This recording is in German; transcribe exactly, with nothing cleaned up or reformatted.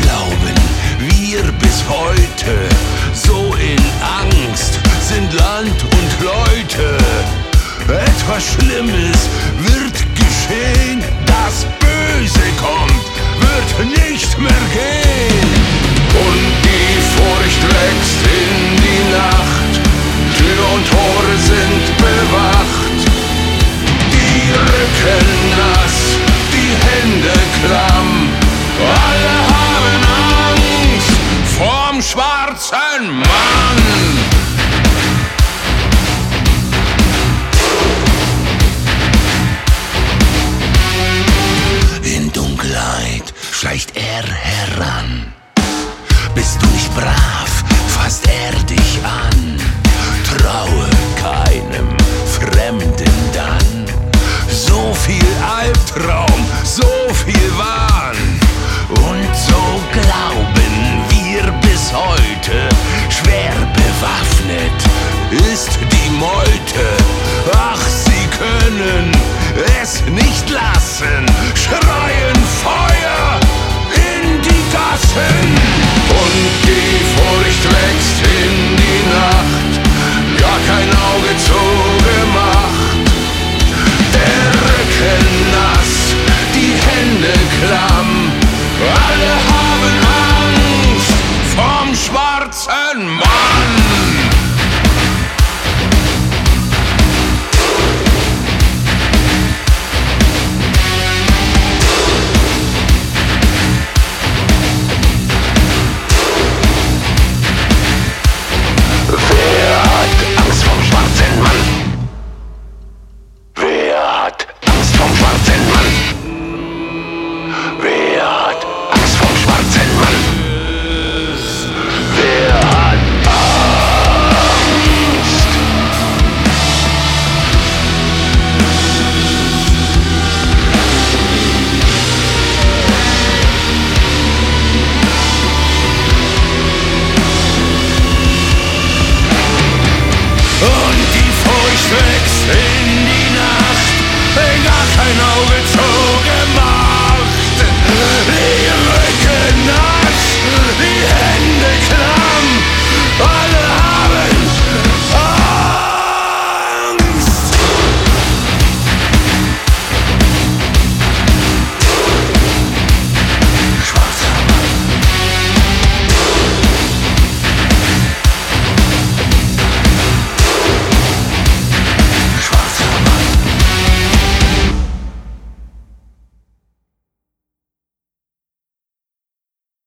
glauben wir bis heute, so in Angst sind Land und Leute. Etwas Schlimmes wird geschehen, das Böse kommt, wird nicht mehr gehen. Und die Furcht wächst in die Nacht, Tür und Tore sind bewacht. Die Rücken nass, die Hände klamm, alle haben Angst vorm schwarzen Mann. In Dunkelheit schleicht er heran. Bist du nicht brav, fasst er dich an. Traue keinem Fremden dann. So viel Albtraum, so viel Wahn. Und so glauben wir bis heute, schwer bewaffnet ist die Meute. Ach, sie können es nicht lassen, schreien Feuer in die Gassen. Und die Furcht wächst in die Nacht, gar kein Auge zugemacht. Der Rücken nass, die Hände klamm, alle haben Angst vorm schwarzen Mann.